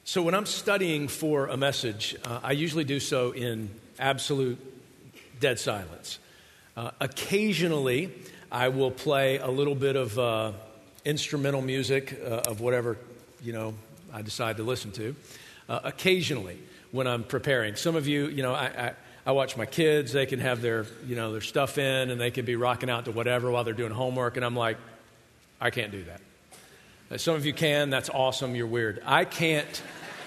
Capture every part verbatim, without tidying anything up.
So when I'm studying for a message, uh, I usually do so in absolute dead silence. Uh, occasionally, I will play a little bit of uh, instrumental music uh, of whatever, you know, I decide to listen to. Uh, occasionally, when I'm preparing. Some of you, you know, I, I, I watch my kids. They can have their, you know, their stuff in, and they can be rocking out to whatever while they're doing homework, and I'm like, I can't do that. Uh, some of you can. That's awesome. You're weird. I can't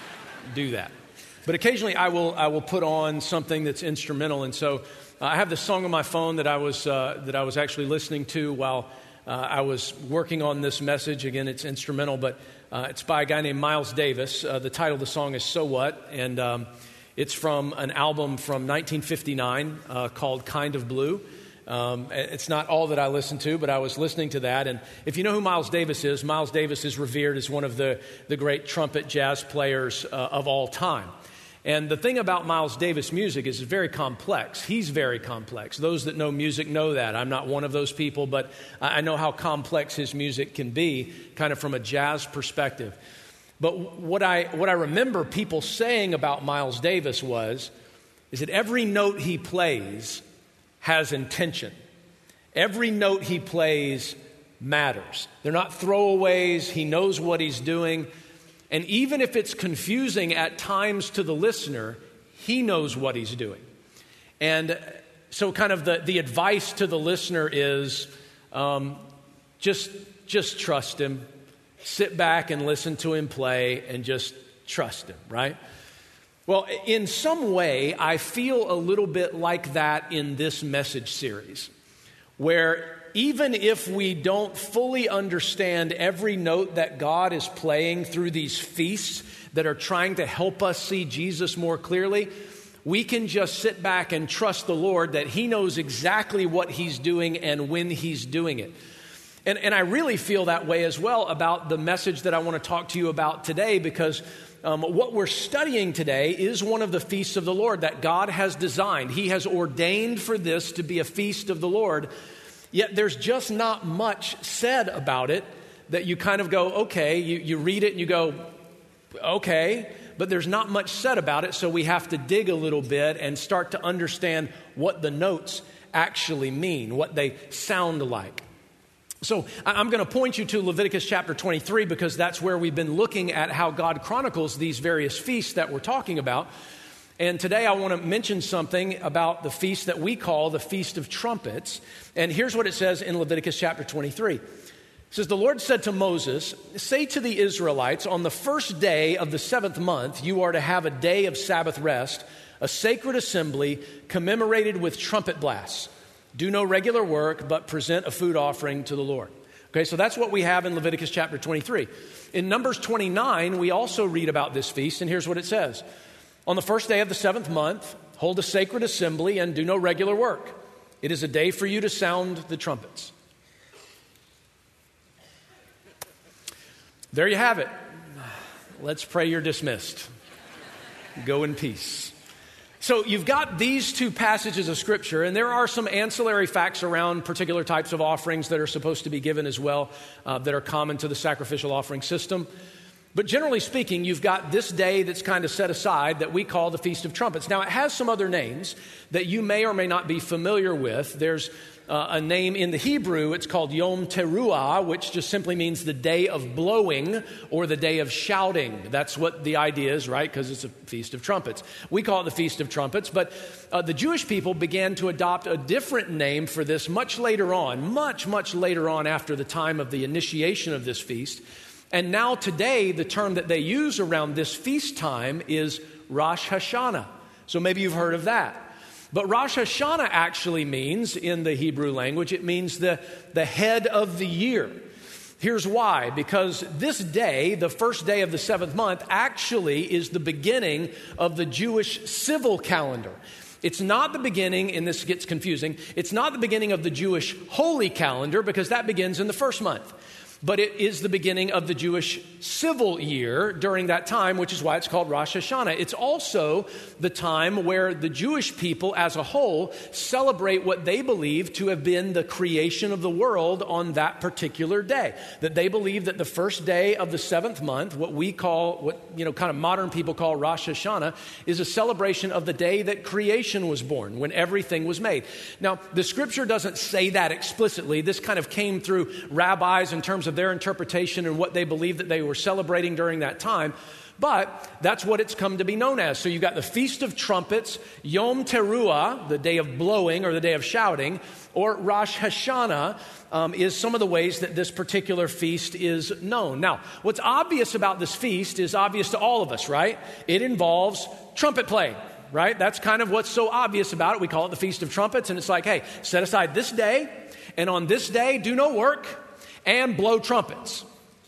do that. But occasionally, I will I will put on something that's instrumental, and so uh, I have this song on my phone that I was uh, that I was actually listening to while uh, I was working on this message. Again, it's instrumental, but uh, it's by a guy named Miles Davis. Uh, the title of the song is "So What," and um, it's from an album from nineteen fifty-nine uh, called "Kind of Blue." Um, it's not all that I listen to, but I was listening to that. And if you know who Miles Davis is, Miles Davis is revered as one of the, the great trumpet jazz players uh, of all time. And the thing about Miles Davis music is it's very complex. He's very complex. Those that know music know that. I'm not one of those people, but I know how complex his music can be, kind of from a jazz perspective. But what I what I remember people saying about Miles Davis was, is that every note he plays has intention. Every note he plays matters. They're not throwaways. He knows what he's doing. And even if it's confusing at times to the listener, he knows what he's doing. And so kind of the, the advice to the listener is um, just, just trust him. Sit back and listen to him play and just trust him, right? Well, in some way, I feel a little bit like that in this message series, where even if we don't fully understand every note that God is playing through these feasts that are trying to help us see Jesus more clearly, we can just sit back and trust the Lord that He knows exactly what He's doing and when He's doing it. And, and I really feel that way as well about the message that I want to talk to you about today, because Um, what we're studying today is one of the feasts of the Lord that God has designed. He has ordained for this to be a feast of the Lord, yet there's just not much said about it that you kind of go, okay, you, you read it and you go, okay, but there's not much said about it, so we have to dig a little bit and start to understand what the notes actually mean, what they sound like. So I'm going to point you to Leviticus chapter twenty-three, because that's where we've been looking at how God chronicles these various feasts that we're talking about. And today I want to mention something about the feast that we call the Feast of Trumpets. And here's what it says in Leviticus chapter twenty-three. It says, "The Lord said to Moses, say to the Israelites, on the first day of the seventh month, you are to have a day of Sabbath rest, a sacred assembly commemorated with trumpet blasts. Do no regular work, but present a food offering to the Lord." Okay, so that's what we have in Leviticus chapter twenty-three. In Numbers twenty-nine, we also read about this feast, and here's what it says. "On the first day of the seventh month, hold a sacred assembly and do no regular work. It is a day for you to sound the trumpets." There you have it. Let's pray you're dismissed. Go in peace. So you've got these two passages of Scripture, and there are some ancillary facts around particular types of offerings that are supposed to be given as well, uh, that are common to the sacrificial offering system. But generally speaking, you've got this day that's kind of set aside that we call the Feast of Trumpets. Now, it has some other names that you may or may not be familiar with. There's uh, a name in the Hebrew. It's called Yom Teruah, which just simply means the day of blowing or the day of shouting. That's what the idea is, right? Because it's a Feast of Trumpets. We call it the Feast of Trumpets, but uh, the Jewish people began to adopt a different name for this much later on, much, much later on after the time of the initiation of this feast. And now today, the term that they use around this feast time is Rosh Hashanah. So maybe you've heard of that. But Rosh Hashanah actually means, in the Hebrew language, it means the, the head of the year. Here's why. Because this day, the first day of the seventh month, actually is the beginning of the Jewish civil calendar. It's not the beginning, and this gets confusing, it's not the beginning of the Jewish holy calendar, because that begins in the first month. But it is the beginning of the Jewish civil year during that time, which is why it's called Rosh Hashanah. It's also the time where the Jewish people as a whole celebrate what they believe to have been the creation of the world on that particular day. That they believe that the first day of the seventh month, what we call, what you know, kind of modern people call Rosh Hashanah, is a celebration of the day that creation was born, when everything was made. Now, the scripture doesn't say that explicitly. This kind of came through rabbis in terms of of their interpretation and what they believed that they were celebrating during that time. But that's what it's come to be known as. So you've got the Feast of Trumpets, Yom Teruah, the day of blowing or the day of shouting, or Rosh Hashanah um, is some of the ways that this particular feast is known. Now, what's obvious about this feast is obvious to all of us, right? It involves trumpet playing, right? That's kind of what's so obvious about it. We call it the Feast of Trumpets, and it's like, hey, set aside this day, and on this day, do no work, and blow trumpets.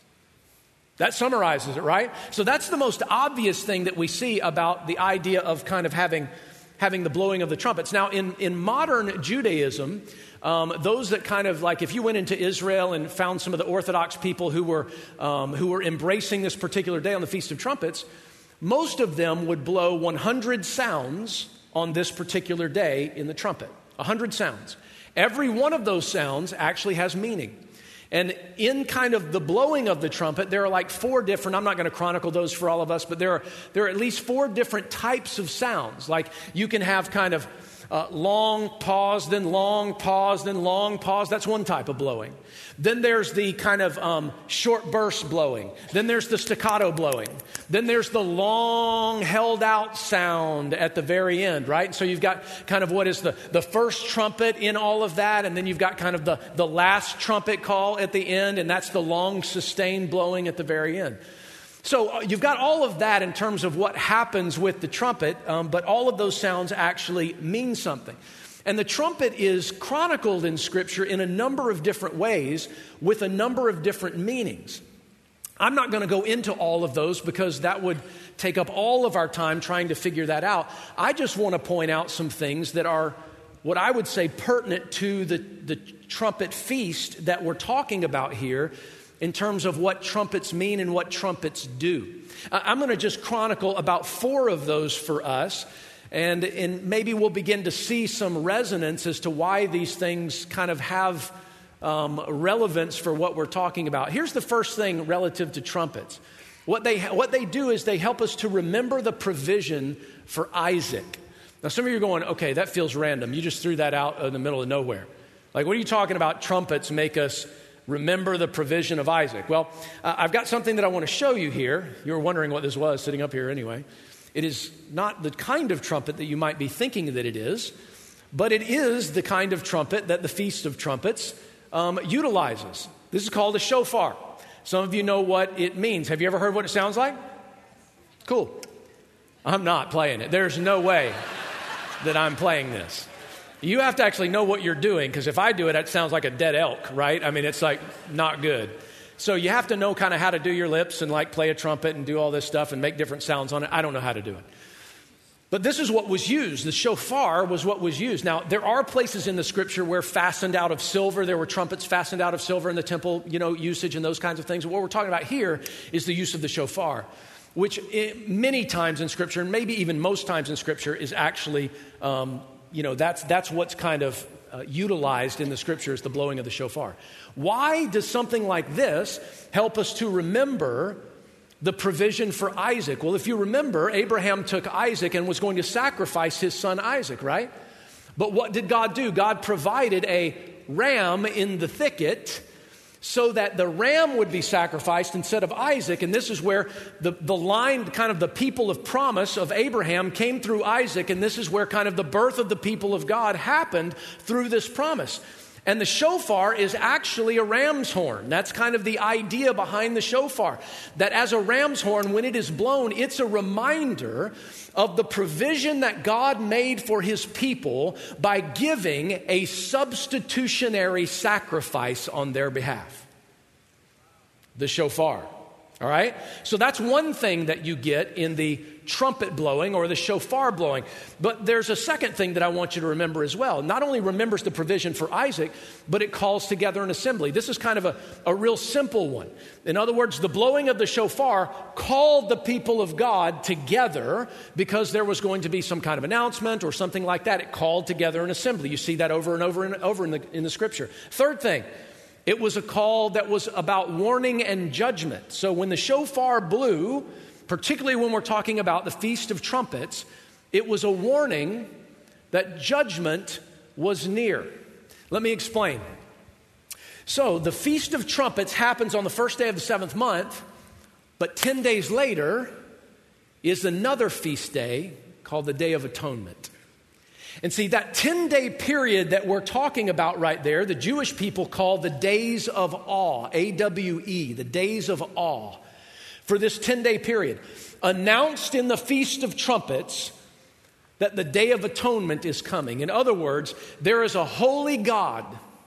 That summarizes it, right? So that's the most obvious thing that we see about the idea of kind of having, having the blowing of the trumpets. Now, in, in modern Judaism, um, those that kind of like, if you went into Israel and found some of the Orthodox people who were, um, who were embracing this particular day on the Feast of Trumpets, most of them would blow one hundred sounds on this particular day in the trumpet. one hundred sounds. Every one of those sounds actually has meaning. And in kind of the blowing of the trumpet, there are like four different, I'm not going to chronicle those for all of us, but there are, there are at least four different types of sounds. Like you can have kind of uh, long pause, then long pause, then long pause. That's one type of blowing. Then there's the kind of um, short burst blowing. Then there's the staccato blowing. Then there's the long held out sound at the very end, right? And so you've got kind of what is the, the first trumpet in all of that. And then you've got kind of the, the last trumpet call at the end. And that's the long sustained blowing at the very end. So uh, you've got all of that in terms of what happens with the trumpet. Um, but all of those sounds actually mean something. And the trumpet is chronicled in Scripture in a number of different ways with a number of different meanings. I'm not going to go into all of those because that would take up all of our time trying to figure that out. I just want to point out some things that are what I would say pertinent to the, the trumpet feast that we're talking about here in terms of what trumpets mean and what trumpets do. I'm going to just chronicle about four of those for us. And, and maybe we'll begin to see some resonance as to why these things kind of have um, relevance for what we're talking about. Here's the first thing relative to trumpets. What they, what they do is they help us to remember the provision for Isaac. Now, some of you are going, okay, that feels random. You just threw that out in the middle of nowhere. Like, what are you talking about? Trumpets make us remember the provision of Isaac. Well, uh, I've got something that I want to show you here. You were wondering what this was sitting up here anyway. It is not the kind of trumpet that you might be thinking that it is, but it is the kind of trumpet that the Feast of Trumpets um, utilizes. This is called a shofar. Some of you know what it means. Have you ever heard what it sounds like? Cool. I'm not playing it. There's no way that I'm playing this. You have to actually know what you're doing, because if I do it, it sounds like a dead elk, right? I mean, it's like not good. So you have to know kind of how to do your lips and like play a trumpet and do all this stuff and make different sounds on it. I don't know how to do it. But this is what was used. The shofar was what was used. Now, there are places in the scripture where fastened out of silver, there were trumpets fastened out of silver in the temple, you know, usage and those kinds of things. What we're talking about here is the use of the shofar, which it, many times in scripture, and maybe even most times in scripture, is actually, um, you know, that's, that's what's kind of uh, utilized in the scriptures, the blowing of the shofar. Why does something like this help us to remember the provision for Isaac? Well, if you remember, Abraham took Isaac and was going to sacrifice his son Isaac, right? But what did God do? God provided a ram in the thicket so that the ram would be sacrificed instead of Isaac. And this is where the, the line, kind of the people of promise of Abraham came through Isaac. And this is where kind of the birth of the people of God happened through this promise. And the shofar is actually a ram's horn. That's kind of the idea behind the shofar. That as a ram's horn, when it is blown, it's a reminder of the provision that God made for his people by giving a substitutionary sacrifice on their behalf. The shofar. All right? So that's one thing that you get in the trumpet blowing or the shofar blowing. But there's a second thing that I want you to remember as well. Not only remembers the provision for Isaac, but it calls together an assembly. This is kind of a, a real simple one. In other words, the blowing of the shofar called the people of God together because there was going to be some kind of announcement or something like that. It called together an assembly. You see that over and over and over in the, in the scripture. Third thing, it was a call that was about warning and judgment. So when the shofar blew, particularly when we're talking about the Feast of Trumpets, it was a warning that judgment was near. Let me explain. So the Feast of Trumpets happens on the first day of the seventh month, but ten days later is another feast day called the Day of Atonement. And see, that ten-day period that we're talking about right there, the Jewish people call the Days of Awe, A W E, the Days of Awe. For this ten-day period, announced in the Feast of Trumpets that the Day of Atonement is coming. In other words, there is a holy God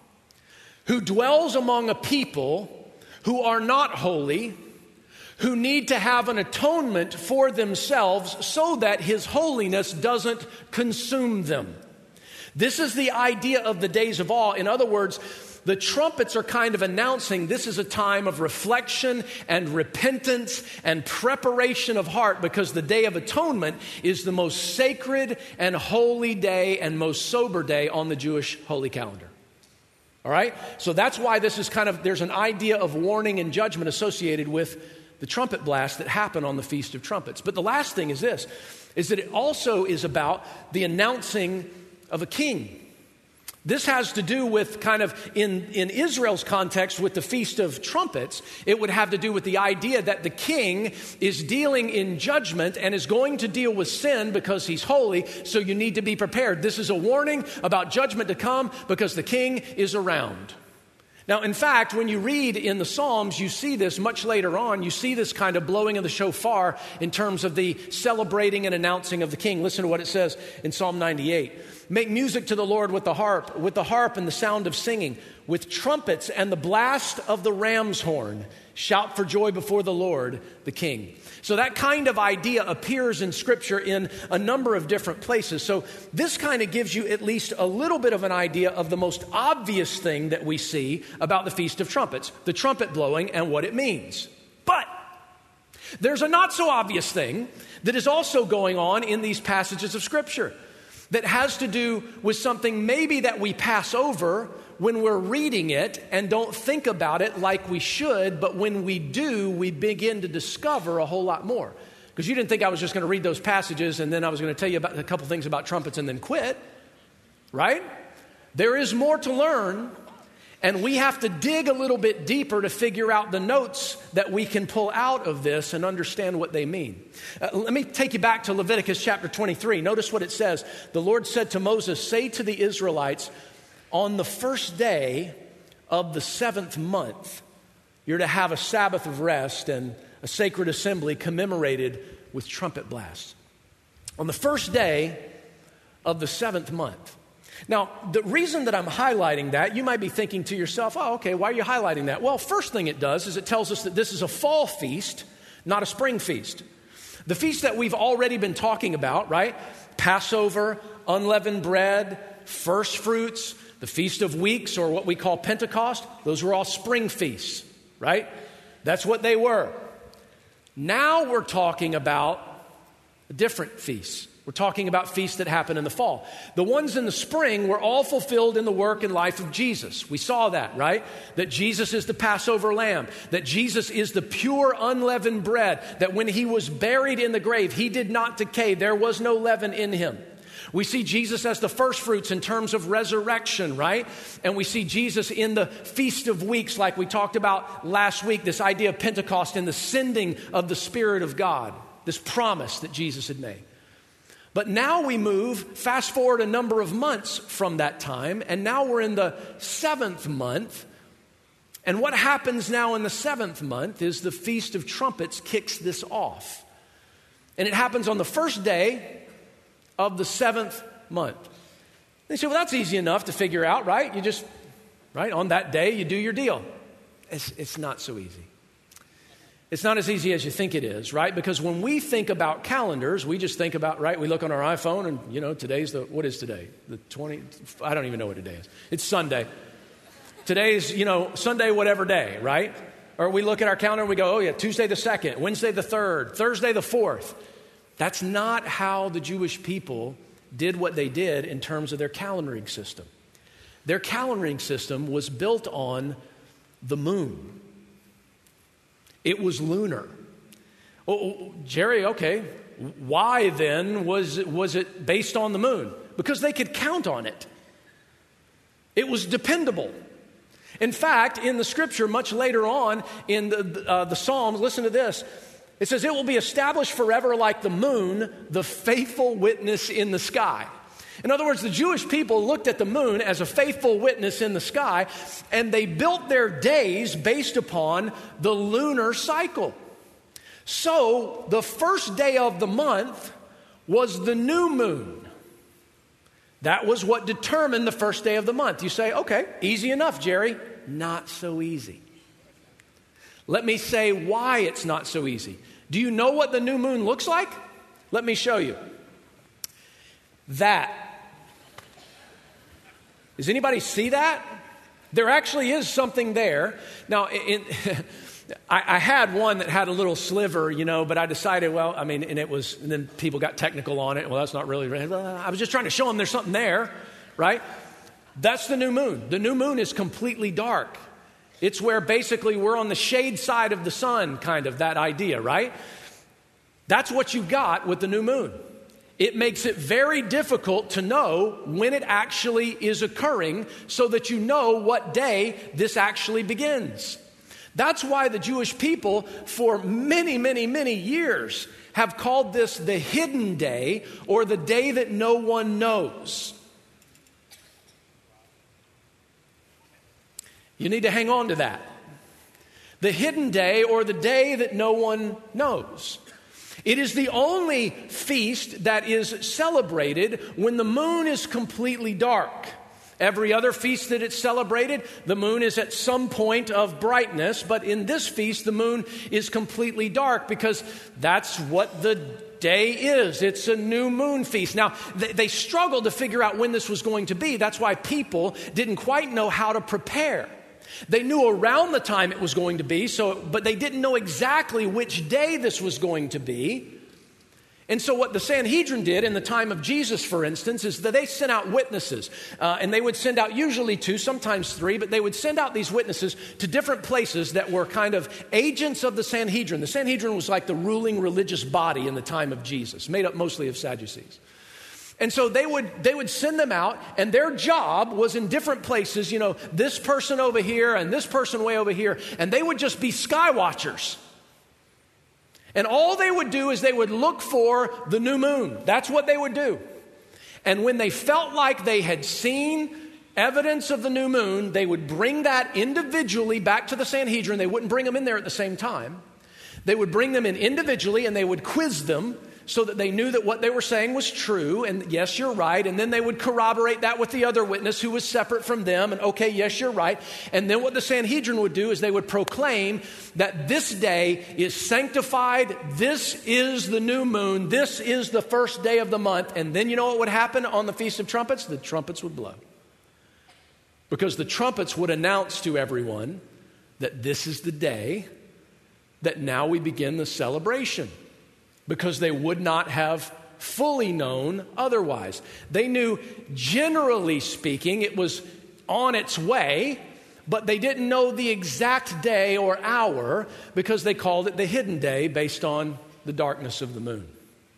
who dwells among a people who are not holy, who need to have an atonement for themselves so that His holiness doesn't consume them. This is the idea of the Days of Awe. In other words, the trumpets are kind of announcing this is a time of reflection and repentance and preparation of heart, because the Day of Atonement is the most sacred and holy day and most sober day on the Jewish holy calendar. All right? So that's why this is kind of, there's an idea of warning and judgment associated with the trumpet blast that happened on the Feast of Trumpets. But the last thing is this, is that it also is about the announcing of a king. This has to do with kind of, in, in Israel's context with the Feast of Trumpets, it would have to do with the idea that the king is dealing in judgment and is going to deal with sin because he's holy, so you need to be prepared. This is a warning about judgment to come because the king is around. Now, in fact, when you read in the Psalms, you see this much later on. You see this kind of blowing of the shofar in terms of the celebrating and announcing of the king. Listen to what it says in Psalm ninety-eight. Make music to the Lord with the harp, with the harp and the sound of singing, with trumpets and the blast of the ram's horn. Shout for joy before the Lord, the King. So that kind of idea appears in Scripture in a number of different places. So this kind of gives you at least a little bit of an idea of the most obvious thing that we see about the Feast of Trumpets, the trumpet blowing and what it means. But there's a not so obvious thing that is also going on in these passages of Scripture that has to do with something maybe that we pass over when we're reading it and don't think about it like we should, but when we do, we begin to discover a whole lot more. Because you didn't think I was just going to read those passages and then I was going to tell you about a couple things about trumpets and then quit, right? There is more to learn, and we have to dig a little bit deeper to figure out the notes that we can pull out of this and understand what they mean. Uh, let me take you back to Leviticus chapter twenty-three. Notice what it says. The Lord said to Moses, "Say to the Israelites, on the first day of the seventh month, you're to have a Sabbath of rest and a sacred assembly commemorated with trumpet blasts." On the first day of the seventh month. Now, the reason that I'm highlighting that, you might be thinking to yourself, oh, okay, why are you highlighting that? Well, first thing it does is it tells us that this is a fall feast, not a spring feast. The feast that we've already been talking about, right? Passover, unleavened bread, first fruits, the Feast of Weeks, or what we call Pentecost, those were all spring feasts, right? That's what they were. Now we're talking about a different feast. We're talking about feasts that happen in the fall. The ones in the spring were all fulfilled in the work and life of Jesus. We saw that, right? That Jesus is the Passover lamb, that Jesus is the pure unleavened bread, that when he was buried in the grave, he did not decay. There was no leaven in him. We see Jesus as the first fruits in terms of resurrection, right? And we see Jesus in the Feast of Weeks, like we talked about last week, this idea of Pentecost and the sending of the Spirit of God, this promise that Jesus had made. But now we move, fast forward a number of months from that time, and now we're in the seventh month. And what happens now in the seventh month is the Feast of Trumpets kicks this off. And it happens on the first day of the seventh month. They say, well, that's easy enough to figure out, right? You just, right, on that day, you do your deal. It's, it's not so easy. It's not as easy as you think it is, right? Because when we think about calendars, we just think about, right, we look on our iPhone and, you know, today's the, what is today? The twentieth, I don't even know what today is. It's Sunday. Today's, you know, Sunday whatever day, right? Or we look at our calendar and we go, oh yeah, Tuesday the second, Wednesday the third, Thursday the fourth. That's not how the Jewish people did what they did in terms of their calendaring system. Their calendaring system was built on the moon. It was lunar. Oh, Jerry, okay, why then was, was it based on the moon? Because they could count on it. It was dependable. In fact, in the scripture, much later on in the, uh, the Psalms, listen to this. It says, it will be established forever like the moon, the faithful witness in the sky. In other words, the Jewish people looked at the moon as a faithful witness in the sky, and they built their days based upon the lunar cycle. So, the first day of the month was the new moon. That was what determined the first day of the month. You say, okay, easy enough, Jerry. Not so easy. Let me say why it's not so easy. Do you know what the new moon looks like? Let me show you. That. Does anybody see that? There actually is something there. Now, in, I, I had one that had a little sliver, you know, but I decided, well, I mean, and it was, and then people got technical on it. Well, that's not really, I was just trying to show them there's something there, right? That's the new moon. The new moon is completely dark. It's where basically we're on the shade side of the sun, kind of, that idea, right? That's what you got with the new moon. It makes it very difficult to know when it actually is occurring so that you know what day this actually begins. That's why the Jewish people for many, many, many years have called this the hidden day, or the day that no one knows. You need to hang on to that. The hidden day, or the day that no one knows. It is the only feast that is celebrated when the moon is completely dark. Every other feast that it's celebrated, the moon is at some point of brightness, but in this feast, the moon is completely dark because that's what the day is. It's a new moon feast. Now, they, they struggled to figure out when this was going to be. That's why people didn't quite know how to prepare. They knew around the time it was going to be, so but they didn't know exactly which day this was going to be. And so what the Sanhedrin did in the time of Jesus, for instance, is that they sent out witnesses. Uh, and they would send out usually two, sometimes three, but they would send out these witnesses to different places that were kind of agents of the Sanhedrin. The Sanhedrin was like the ruling religious body in the time of Jesus, made up mostly of Sadducees. And so they would they would send them out, and their job was in different places, you know, this person over here and this person way over here, and they would just be sky watchers. And all they would do is they would look for the new moon. That's what they would do. And when they felt like they had seen evidence of the new moon, they would bring that individually back to the Sanhedrin. They wouldn't bring them in there at the same time. They would bring them in individually, and they would quiz them so that they knew that what they were saying was true, and yes, you're right. And then they would corroborate that with the other witness who was separate from them, and okay, yes, you're right. And then what the Sanhedrin would do is they would proclaim that this day is sanctified, this is the new moon, this is the first day of the month. And then you know what would happen on the Feast of Trumpets? The trumpets would blow. Because the trumpets would announce to everyone that this is the day that now we begin the celebration. Because they would not have fully known otherwise. They knew, generally speaking, it was on its way, but they didn't know the exact day or hour because they called it the hidden day based on the darkness of the moon.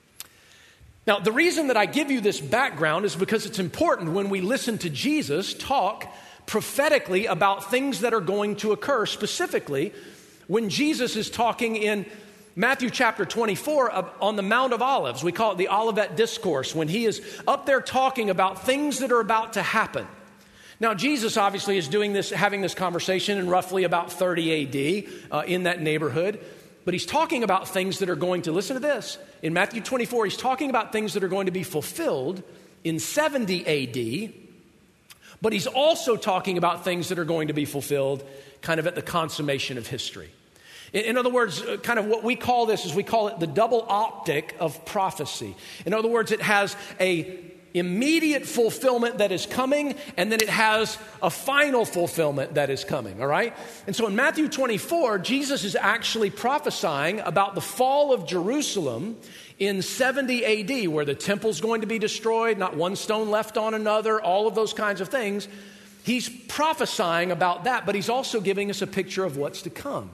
Now, the reason that I give you this background is because it's important when we listen to Jesus talk prophetically about things that are going to occur, specifically when Jesus is talking in Matthew chapter twenty-four on the Mount of Olives. We call it the Olivet Discourse, when he is up there talking about things that are about to happen. Now, Jesus obviously is doing this, having this conversation in roughly about thirty A D uh, in that neighborhood. But he's talking about things that are going to, listen to this, in Matthew twenty-four, he's talking about things that are going to be fulfilled in seventy A D. But he's also talking about things that are going to be fulfilled kind of at the consummation of history. In, in other words, uh, kind of what we call this is we call it the double optic of prophecy. In other words, it has a immediate fulfillment that is coming, and then it has a final fulfillment that is coming, all right? And so in Matthew twenty-four, Jesus is actually prophesying about the fall of Jerusalem in seventy A D, where the temple's going to be destroyed, not one stone left on another, all of those kinds of things. He's prophesying about that, but he's also giving us a picture of what's to come.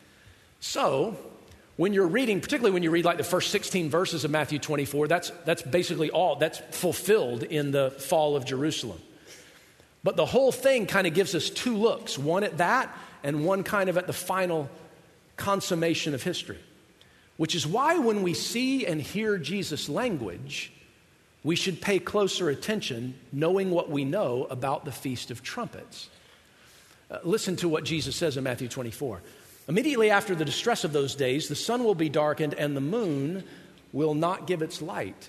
So, when you're reading, particularly when you read like the first sixteen verses of Matthew twenty-four, that's, that's basically all, that's fulfilled in the fall of Jerusalem. But the whole thing kind of gives us two looks, one at that and one kind of at the final consummation of history. Which is why when we see and hear Jesus' language, we should pay closer attention knowing what we know about the Feast of Trumpets. Uh, listen to what Jesus says in Matthew twenty-four. Immediately after the distress of those days, the sun will be darkened and the moon will not give its light.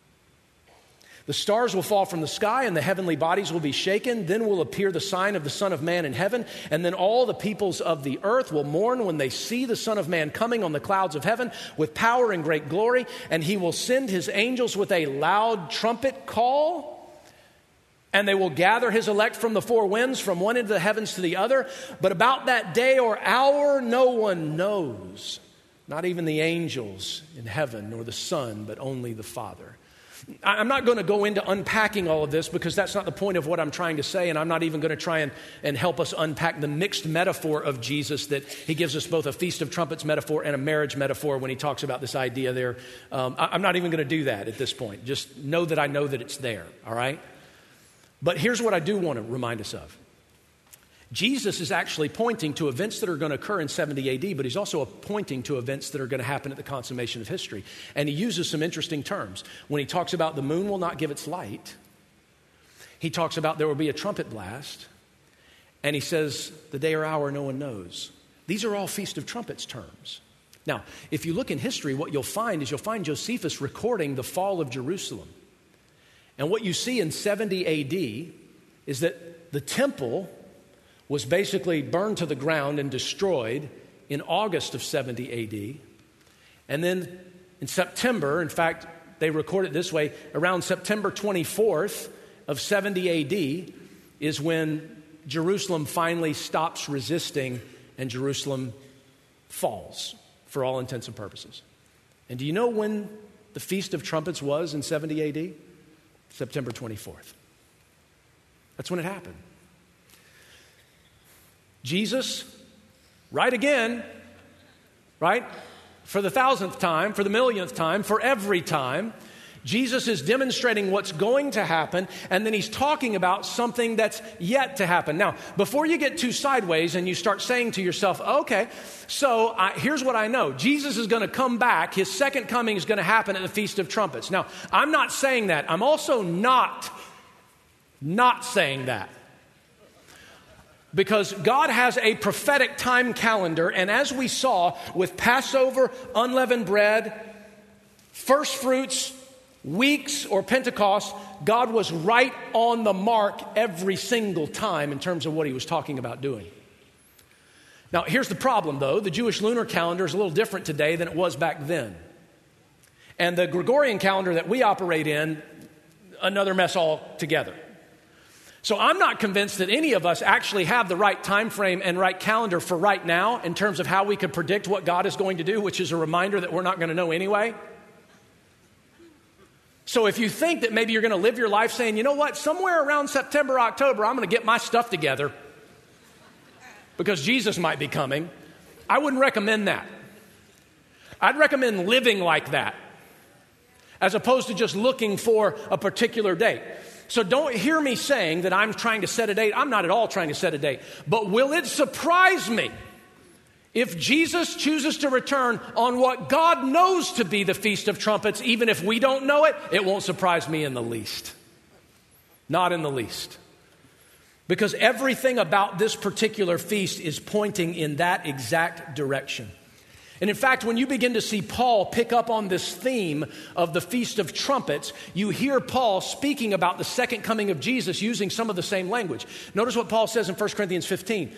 The stars will fall from the sky and the heavenly bodies will be shaken. Then will appear the sign of the Son of Man in heaven. And then all the peoples of the earth will mourn when they see the Son of Man coming on the clouds of heaven with power and great glory. And he will send his angels with a loud trumpet call. And they will gather his elect from the four winds, from one end of the heavens to the other. But about that day or hour, no one knows. Not even the angels in heaven, nor the Son, but only the Father. I'm not going to go into unpacking all of this because that's not the point of what I'm trying to say. And I'm not even going to try and, and help us unpack the mixed metaphor of Jesus that he gives us both a Feast of Trumpets metaphor and a marriage metaphor when he talks about this idea there. Um, I, I'm not even going to do that at this point. Just know that I know that it's there, all right? But here's what I do want to remind us of. Jesus is actually pointing to events that are going to occur in seventy A D, but he's also pointing to events that are going to happen at the consummation of history. And he uses some interesting terms. When he talks about the moon will not give its light, he talks about there will be a trumpet blast, and he says the day or hour no one knows. These are all Feast of Trumpets terms. Now, if you look in history, what you'll find is you'll find Josephus recording the fall of Jerusalem. And what you see in seventy A D is that the temple was basically burned to the ground and destroyed in August of seventy A D. And then in September, in fact, they record it this way, around September twenty-fourth of seventy A D is when Jerusalem finally stops resisting and Jerusalem falls for all intents and purposes. And do you know when the Feast of Trumpets was in seventy A D? September twenty-fourth. That's when it happened. Jesus, right again, right? For the thousandth time, for the millionth time, for every time, Jesus is demonstrating what's going to happen, and then he's talking about something that's yet to happen. Now, before you get too sideways and you start saying to yourself, okay, so I, here's what I know. Jesus is going to come back. His second coming is going to happen at the Feast of Trumpets. Now, I'm not saying that. I'm also not, not saying that. Because God has a prophetic time calendar, and as we saw with Passover, unleavened bread, first fruits, weeks, or Pentecost, God was right on the mark every single time in terms of what he was talking about doing. Now, here's the problem, though. The Jewish lunar calendar is a little different today than it was back then. And the Gregorian calendar that we operate in, another mess altogether. So I'm not convinced that any of us actually have the right time frame and right calendar for right now in terms of how we could predict what God is going to do, which is a reminder that we're not going to know anyway. So if you think that maybe you're going to live your life saying, you know what, somewhere around September, October, I'm going to get my stuff together because Jesus might be coming, I wouldn't recommend that. I'd recommend living like that as opposed to just looking for a particular date. So don't hear me saying that I'm trying to set a date. I'm not at all trying to set a date. But will it surprise me if Jesus chooses to return on what God knows to be the Feast of Trumpets, even if we don't know it? It won't surprise me in the least. Not in the least. Because everything about this particular feast is pointing in that exact direction. And in fact, when you begin to see Paul pick up on this theme of the Feast of Trumpets, you hear Paul speaking about the second coming of Jesus using some of the same language. Notice what Paul says in First Corinthians fifteen.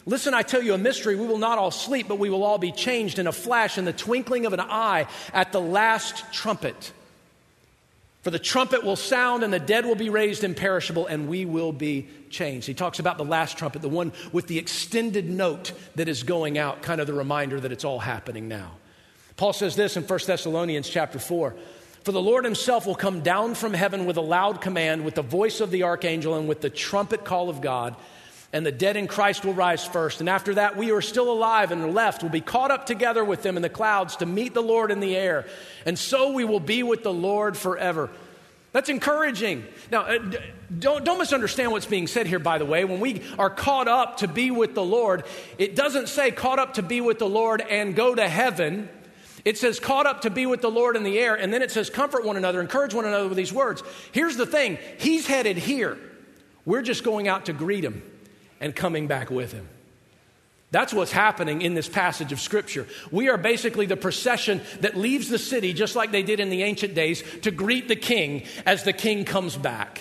Listen, I tell you a mystery. We will not all sleep, but we will all be changed in a flash, in the twinkling of an eye, at the last trumpet. For the trumpet will sound, and the dead will be raised imperishable, and we will be changed. He talks about the last trumpet, the one with the extended note that is going out, kind of the reminder that it's all happening now. Paul says this in First Thessalonians chapter four. For the Lord himself will come down from heaven with a loud command, with the voice of the archangel, and with the trumpet call of God. And the dead in Christ will rise first. And after that, we who are still alive and are left will be caught up together with them in the clouds to meet the Lord in the air. And so we will be with the Lord forever. That's encouraging. Now, don't, don't misunderstand what's being said here, by the way. When we are caught up to be with the Lord, it doesn't say caught up to be with the Lord and go to heaven. It says caught up to be with the Lord in the air. And then it says comfort one another, encourage one another with these words. Here's the thing. He's headed here. We're just going out to greet him and coming back with him. That's what's happening in this passage of Scripture. We are basically the procession that leaves the city, just like they did in the ancient days, to greet the king as the king comes back.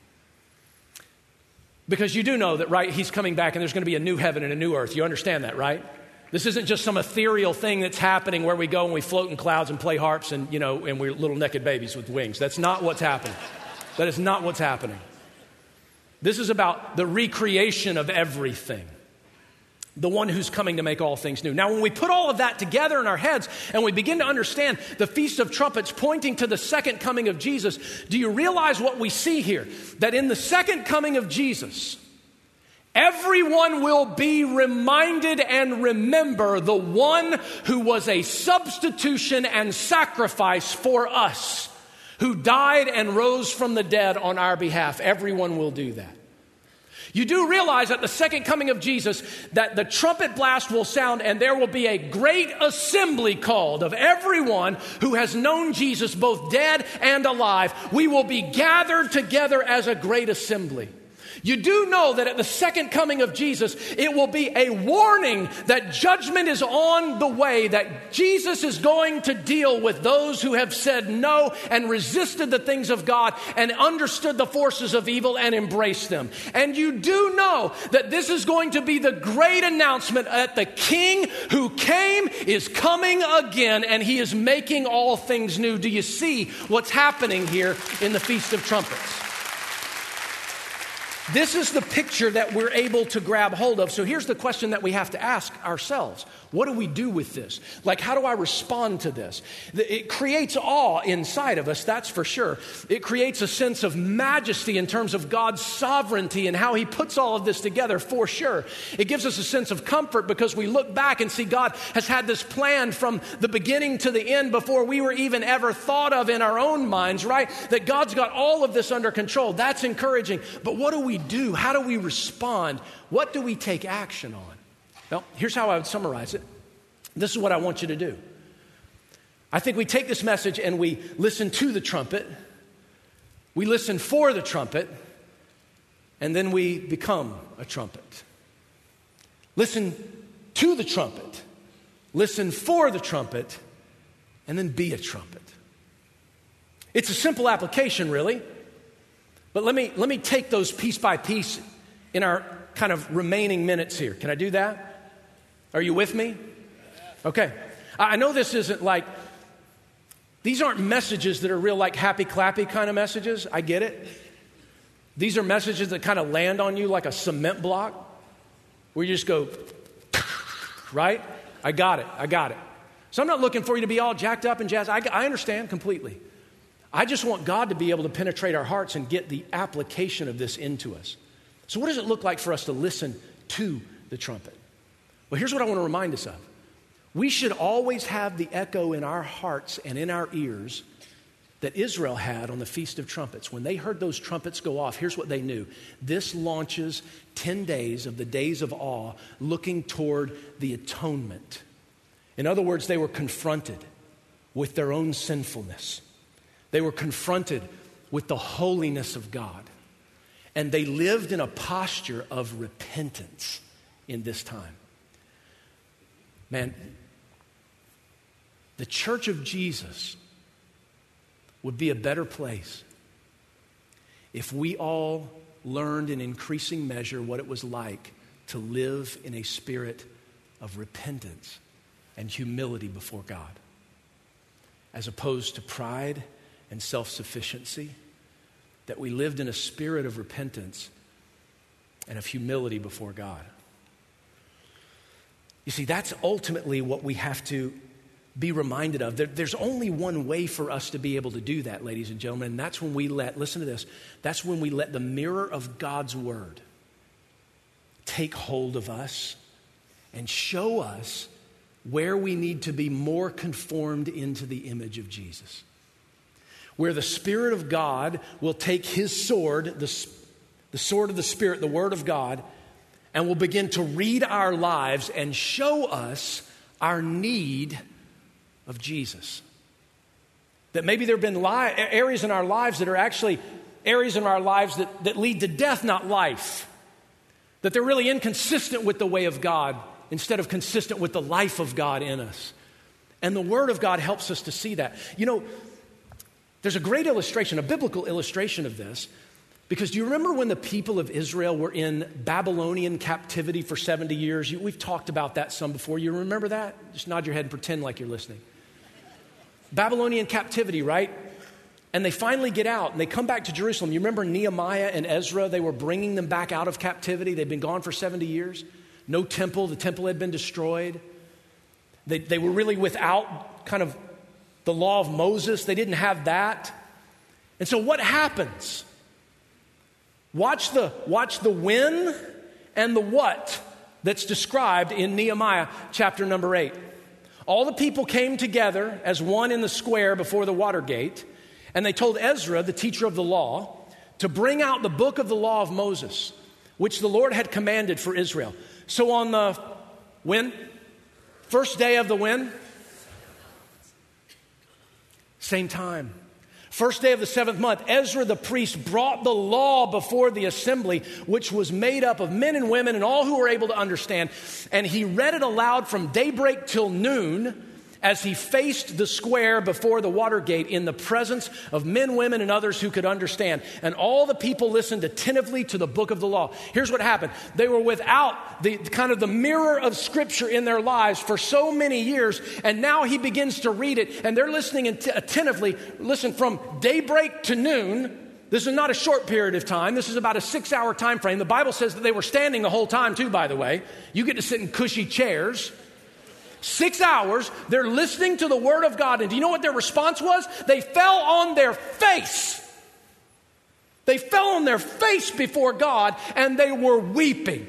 Because you do know that, right, he's coming back and there's going to be a new heaven and a new earth. You understand that, right? This isn't just some ethereal thing that's happening where we go and we float in clouds and play harps and, you know, and we're little naked babies with wings. That's not what's happening. That is not what's happening. This is about the recreation of everything. The one who's coming to make all things new. Now, when we put all of that together in our heads and we begin to understand the Feast of Trumpets pointing to the second coming of Jesus, do you realize what we see here? That in the second coming of Jesus, everyone will be reminded and remember the one who was a substitution and sacrifice for us, who died and rose from the dead on our behalf. Everyone will do that. You do realize at the second coming of Jesus that the trumpet blast will sound and there will be a great assembly called of everyone who has known Jesus, both dead and alive. We will be gathered together as a great assembly. You do know that at the second coming of Jesus, it will be a warning that judgment is on the way, that Jesus is going to deal with those who have said no and resisted the things of God and understood the forces of evil and embraced them. And you do know that this is going to be the great announcement that the King who came is coming again and he is making all things new. Do you see what's happening here in the Feast of Trumpets? This is the picture that we're able to grab hold of. So here's the question that we have to ask ourselves. What do we do with this? Like, how do I respond to this? It creates awe inside of us, that's for sure. It creates a sense of majesty in terms of God's sovereignty and how he puts all of this together, for sure. It gives us a sense of comfort because we look back and see God has had this plan from the beginning to the end before we were even ever thought of in our own minds, right? That God's got all of this under control. That's encouraging. But what do we do? How do we respond? What do we take action on? Well, here's how I would summarize it. This is what I want you to do. I think we take this message and we listen to the trumpet, we listen for the trumpet, and then we become a trumpet. Listen to the trumpet, listen for the trumpet, and then be a trumpet. It's a simple application, really. But let me, let me take those piece by piece in our kind of remaining minutes here. Can I do that? Are you with me? Okay. I know this isn't like, these aren't messages that are real like happy clappy kind of messages. I get it. These are messages that kind of land on you like a cement block where you just go, right? I got it. I got it. So I'm not looking for you to be all jacked up and jazzed. I, I understand completely. I just want God to be able to penetrate our hearts and get the application of this into us. So what does it look like for us to listen to the trumpet? Well, here's what I want to remind us of. We should always have the echo in our hearts and in our ears that Israel had on the Feast of Trumpets. When they heard those trumpets go off, here's what they knew. This launches ten days of the days of awe looking toward the atonement. In other words, they were confronted with their own sinfulness. They were confronted with the holiness of God. And they lived in a posture of repentance in this time. Man, the church of Jesus would be a better place if we all learned in increasing measure what it was like to live in a spirit of repentance and humility before God, as opposed to pride and self-sufficiency, that we lived in a spirit of repentance and of humility before God. You see, that's ultimately what we have to be reminded of. There, there's only one way for us to be able to do that, ladies and gentlemen, and that's when we let, listen to this, that's when we let the mirror of God's word take hold of us and show us where we need to be more conformed into the image of Jesus. Where the Spirit of God will take his sword, the, the sword of the Spirit, the Word of God, and will begin to read our lives and show us our need of Jesus. That maybe there have been li- areas in our lives that are actually areas in our lives that, that lead to death, not life. That they're really inconsistent with the way of God instead of consistent with the life of God in us. And the Word of God helps us to see that. You know, there's a great illustration, a biblical illustration of this, because do you remember when the people of Israel were in Babylonian captivity for seventy years? You, we've talked about that some before. You remember that? Just nod your head and pretend like you're listening. Babylonian captivity, right? And they finally get out and they come back to Jerusalem. You remember Nehemiah and Ezra? They were bringing them back out of captivity. They'd been gone for seventy years. No temple. The temple had been destroyed. They, they were really without kind of the law of Moses. They didn't have that. And so what happens? Watch the, watch the when and the what that's described in Nehemiah chapter number eight. All the people came together as one in the square before the water gate, and they told Ezra, the teacher of the law, to bring out the book of the law of Moses, which the Lord had commanded for Israel. So on the when? First day of the when? Same time. First day of the seventh month, Ezra the priest brought the law before the assembly, which was made up of men and women and all who were able to understand. And he read it aloud from daybreak till noon as he faced the square before the water gate in the presence of men, women, and others who could understand. And all the people listened attentively to the book of the law. Here's what happened. They were without the kind of the mirror of Scripture in their lives for so many years. And now he begins to read it, and they're listening attentively. Listen, from daybreak to noon. This is not a short period of time. This is about a six-hour time frame. The Bible says that they were standing the whole time too, by the way. You get to sit in cushy chairs. Six hours, they're listening to the Word of God. And do you know what their response was? They fell on their face. They fell on their face before God, and they were weeping.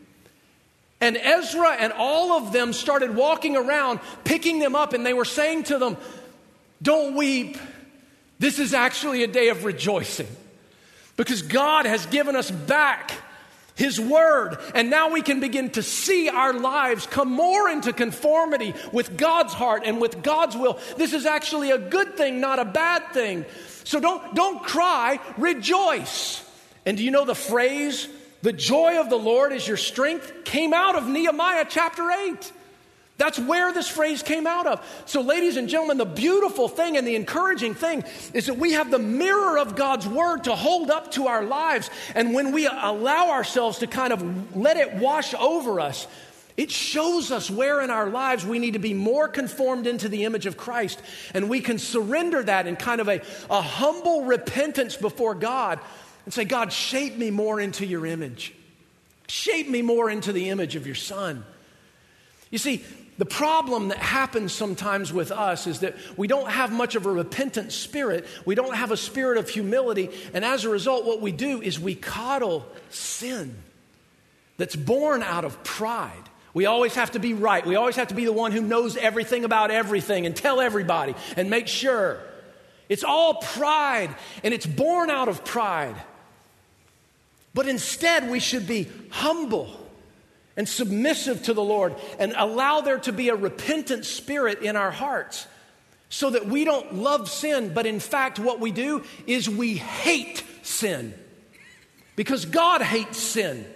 And Ezra and all of them started walking around, picking them up, and they were saying to them, "Don't weep. This is actually a day of rejoicing, because God has given us back His Word, and now we can begin to see our lives come more into conformity with God's heart and with God's will. This is actually a good thing, not a bad thing. So don't, don't cry, rejoice." And do you know the phrase, "the joy of the Lord is your strength," came out of Nehemiah chapter eight. That's where this phrase came out of. So ladies and gentlemen, the beautiful thing and the encouraging thing is that we have the mirror of God's Word to hold up to our lives. And when we allow ourselves to kind of let it wash over us, it shows us where in our lives we need to be more conformed into the image of Christ. And we can surrender that in kind of a, a humble repentance before God and say, "God, shape me more into your image. Shape me more into the image of your Son." You see, the problem that happens sometimes with us is that we don't have much of a repentant spirit. We don't have a spirit of humility. And as a result, what we do is we coddle sin that's born out of pride. We always have to be right. We always have to be the one who knows everything about everything and tell everybody and make sure. It's all pride, and it's born out of pride. But instead, we should be humble and submissive to the Lord, and allow there to be a repentant spirit in our hearts, so that we don't love sin, but in fact what we do is we hate sin, because God hates sin.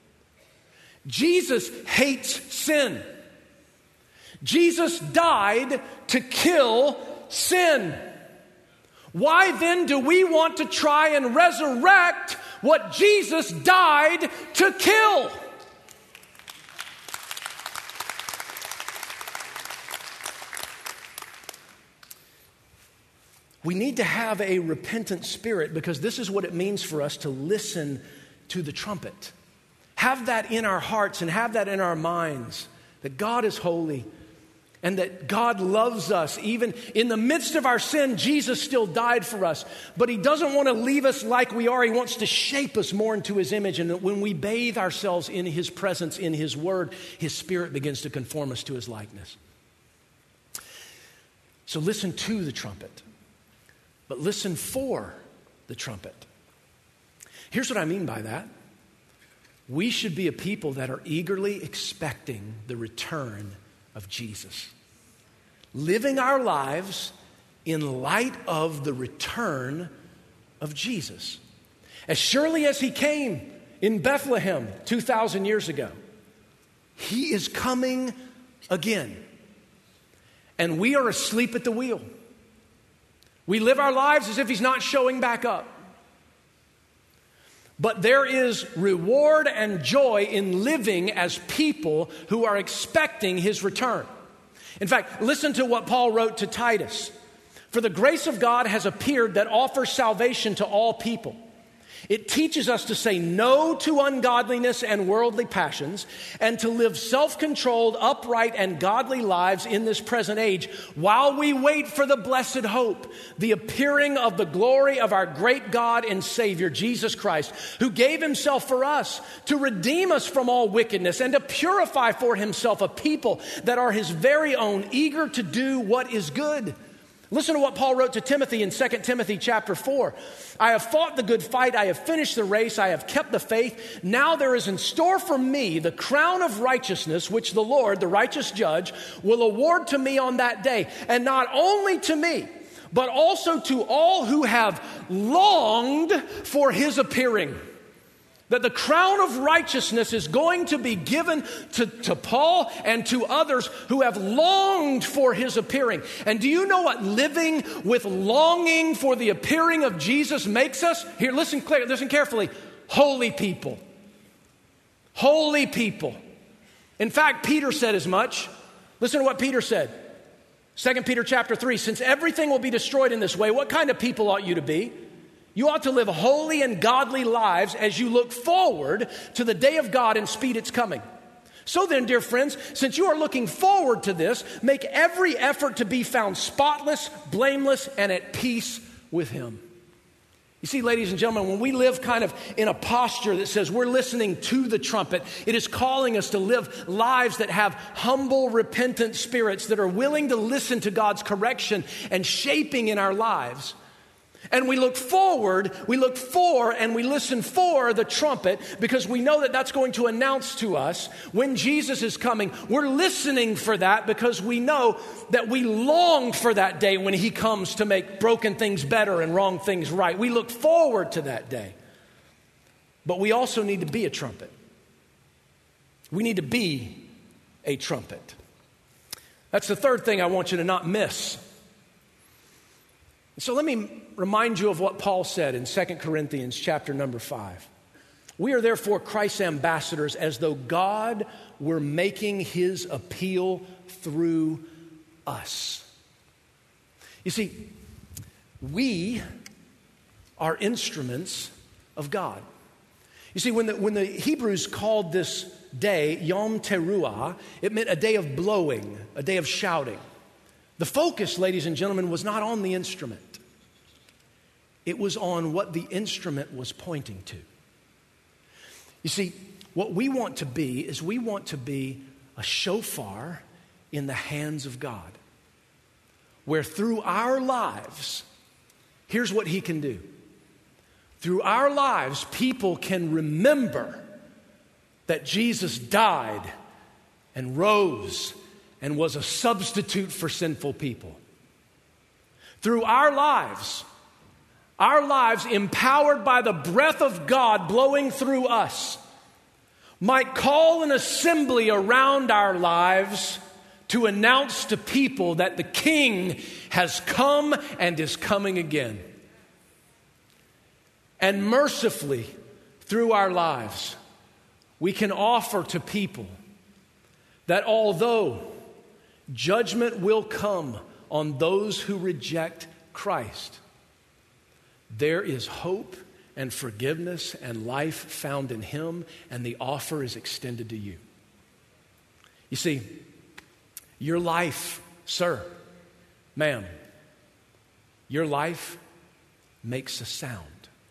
Jesus hates sin. Jesus died to kill sin. Why then do we want to try and resurrect what Jesus died to kill? We need to have a repentant spirit because this is what it means for us to listen to the trumpet. Have that in our hearts and have that in our minds, that God is holy and that God loves us. Even in the midst of our sin, Jesus still died for us. But he doesn't want to leave us like we are. He wants to shape us more into his image. And that when we bathe ourselves in his presence, in his word, his spirit begins to conform us to his likeness. So listen to the trumpet, but listen for the trumpet. Here's what I mean by that. We should be a people that are eagerly expecting the return of Jesus. Living our lives in light of the return of Jesus. As surely as he came in Bethlehem two thousand years ago, he is coming again. And we are asleep at the wheel. We live our lives as if he's not showing back up. But there is reward and joy in living as people who are expecting his return. In fact, listen to what Paul wrote to Titus. For the grace of God has appeared that offers salvation to all people. It teaches us to say no to ungodliness and worldly passions and to live self-controlled, upright, and godly lives in this present age while we wait for the blessed hope, the appearing of the glory of our great God and Savior, Jesus Christ, who gave himself for us to redeem us from all wickedness and to purify for himself a people that are his very own, eager to do what is good. Listen to what Paul wrote to Timothy in Second Timothy chapter four. I have fought the good fight. I have finished the race. I have kept the faith. Now there is in store for me the crown of righteousness, which the Lord, the righteous judge, will award to me on that day. And not only to me, but also to all who have longed for his appearing. That the crown of righteousness is going to be given to, to Paul and to others who have longed for his appearing. And do you know what living with longing for the appearing of Jesus makes us? Here, listen clear, listen carefully. Holy people. Holy people. In fact, Peter said as much. Listen to what Peter said. Second Peter chapter three. Since everything will be destroyed in this way, what kind of people ought you to be? You ought to live holy and godly lives as you look forward to the day of God and speed its coming. So then, dear friends, since you are looking forward to this, make every effort to be found spotless, blameless, and at peace with him. You see, ladies and gentlemen, when we live kind of in a posture that says we're listening to the trumpet, it is calling us to live lives that have humble, repentant spirits that are willing to listen to God's correction and shaping in our lives. And we look forward, we look for, and we listen for the trumpet because we know that that's going to announce to us when Jesus is coming. We're listening for that because we know that we long for that day when he comes to make broken things better and wrong things right. We look forward to that day. But we also need to be a trumpet. We need to be a trumpet. That's the third thing I want you to not miss. So let me remind you of what Paul said in Second Corinthians chapter number five. We are therefore Christ's ambassadors as though God were making his appeal through us. You see, we are instruments of God. You see, when the, when the Hebrews called this day Yom Teruah, it meant a day of blowing, a day of shouting. The focus, ladies and gentlemen, was not on the instrument. It was on what the instrument was pointing to. You see, what we want to be is we want to be a shofar in the hands of God, where through our lives, here's what he can do. Through our lives, people can remember that Jesus died and rose and was a substitute for sinful people. Through our lives, our lives empowered by the breath of God blowing through us, might call an assembly around our lives to announce to people that the King has come and is coming again. And mercifully, through our lives, we can offer to people that although judgment will come on those who reject Christ, there is hope and forgiveness and life found in him, and the offer is extended to you. You see, your life, sir, ma'am, your life makes a sound.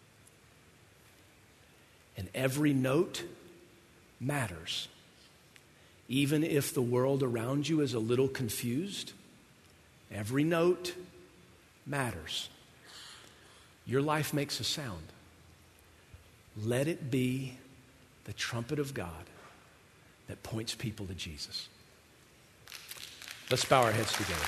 And every note matters. Even if the world around you is a little confused, every note matters. Your life makes a sound. Let it be the trumpet of God that points people to Jesus. Let's bow our heads together.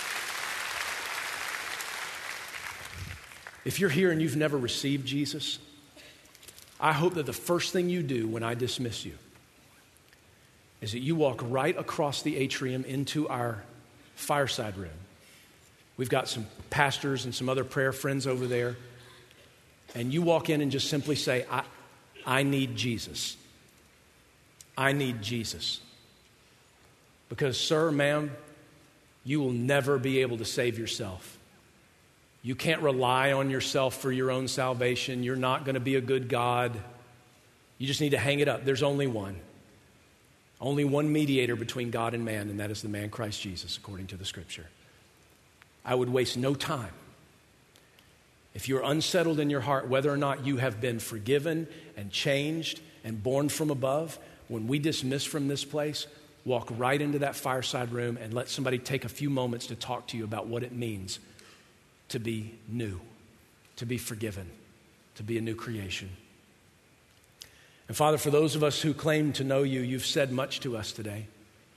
If you're here and you've never received Jesus, I hope that the first thing you do when I dismiss you is that you walk right across the atrium into our fireside room. We've got some pastors and some other prayer friends over there. And you walk in and just simply say, I, I need Jesus. I need Jesus. Because, sir, ma'am, you will never be able to save yourself. You can't rely on yourself for your own salvation. You're not going to be a good God. You just need to hang it up. There's only one. Only one mediator between God and man, and that is the man Christ Jesus, according to the Scripture. I would waste no time. If you're unsettled in your heart, whether or not you have been forgiven and changed and born from above, when we dismiss from this place, walk right into that fireside room and let somebody take a few moments to talk to you about what it means to be new, to be forgiven, to be a new creation. And Father, for those of us who claim to know you, you've said much to us today.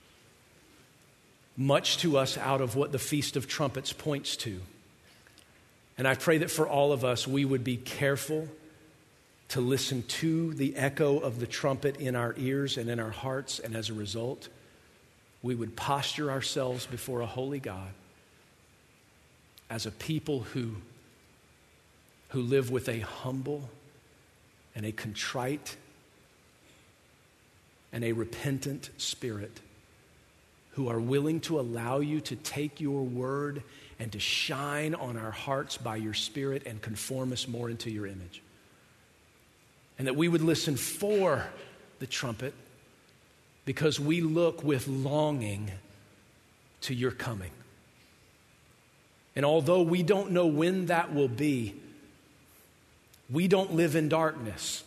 Much to us out of what the Feast of Trumpets points to. And I pray that for all of us, we would be careful to listen to the echo of the trumpet in our ears and in our hearts. And as a result, we would posture ourselves before a holy God as a people who, who live with a humble and a contrite and a repentant spirit, who are willing to allow you to take your word and to shine on our hearts by your Spirit and conform us more into your image. And that we would listen for the trumpet because we look with longing to your coming. And although we don't know when that will be, we don't live in darkness.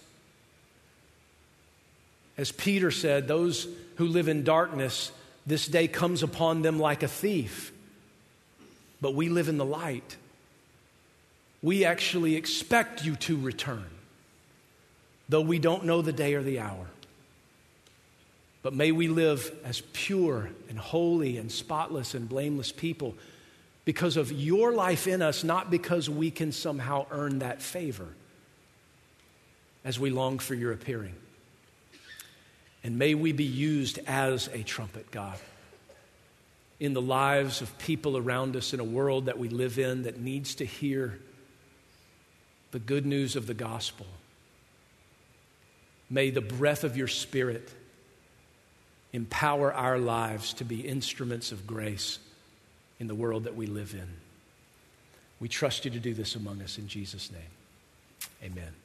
As Peter said, those who live in darkness, this day comes upon them like a thief. But we live in the light. We actually expect you to return, though we don't know the day or the hour. But may we live as pure and holy and spotless and blameless people because of your life in us, not because we can somehow earn that favor as we long for your appearing. And may we be used as a trumpet, God, in the lives of people around us in a world that we live in that needs to hear the good news of the gospel. May the breath of your Spirit empower our lives to be instruments of grace in the world that we live in. We trust you to do this among us in Jesus' name. Amen.